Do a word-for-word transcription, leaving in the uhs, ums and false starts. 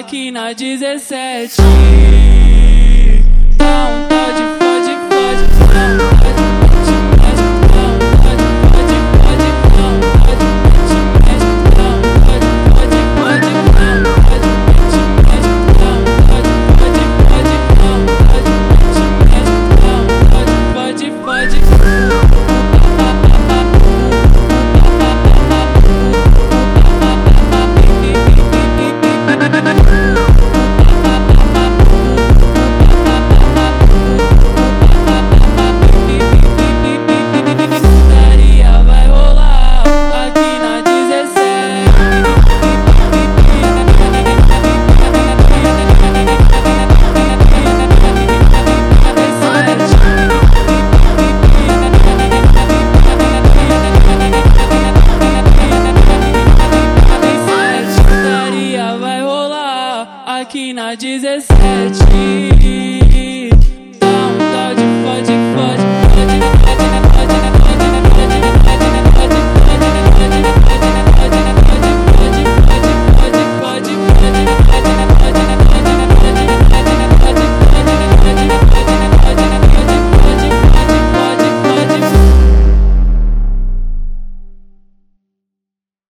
aqui na dezessete. Dá um pode, pode, pode, dá um pode, pode, pode, dá um pode, pode, pode, dá um pode, pode, pode, dá um pode, pode, pode, dá um pode, pode, pode, dá um pode, pode, pode, dá um pode, pode, pode, dá um pode, pode, pode. Aqui na dezessete.